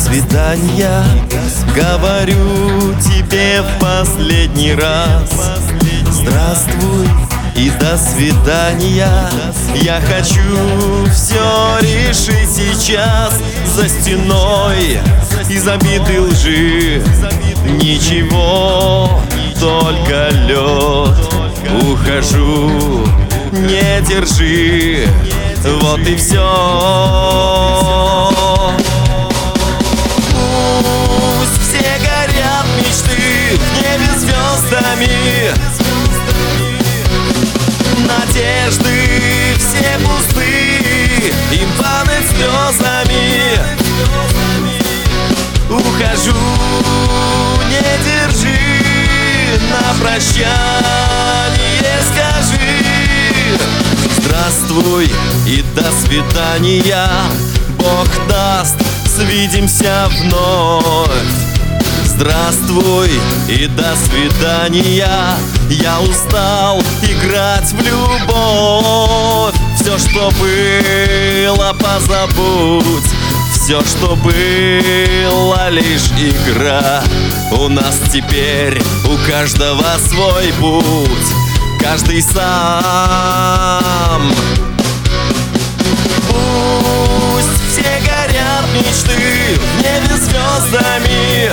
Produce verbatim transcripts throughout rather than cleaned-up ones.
свидания. Говорю тебе в последний раз: здравствуй и до свидания. Я хочу все решить сейчас. За стеной из обиды лжи ничего, только лед. Ухожу, не держи, вот и все. Пусть все горят мечты в небе звездами, надежды все пусты, им падают слезами. Ухожу, не держи, на прощание скажи: здравствуй и до свидания. Бог даст, свидимся вновь. Здравствуй и до свидания. Я устал играть в любовь. Все, что было, позабудь. Все, что было, лишь игра. У нас теперь у каждого свой путь, каждый сам. Пусть все горят мечты в небе звездами,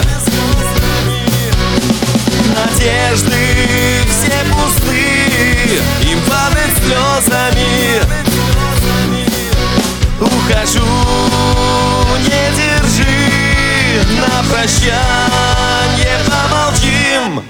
надежды все пусты, им падают слезами. Ухожу, не держи, на прощание помолчим.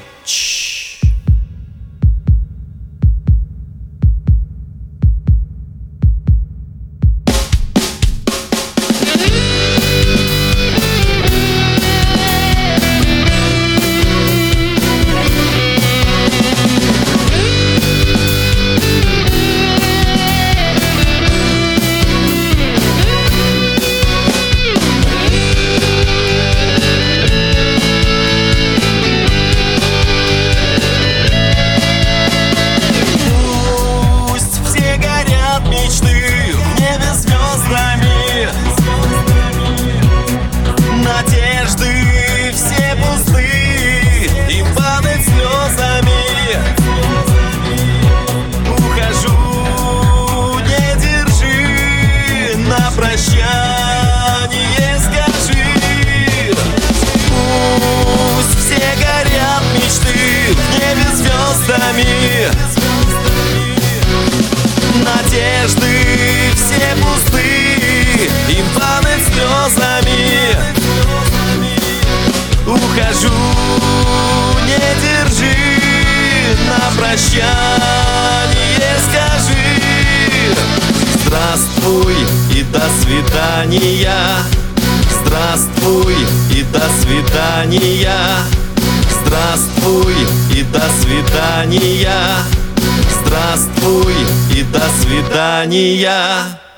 Надежды все пусты, им падают слезами. Ухожу, не держи, на прощание скажи: здравствуй и до свидания. Здравствуй и до свидания. Здравствуй и до свидания. Здравствуй и до свидания.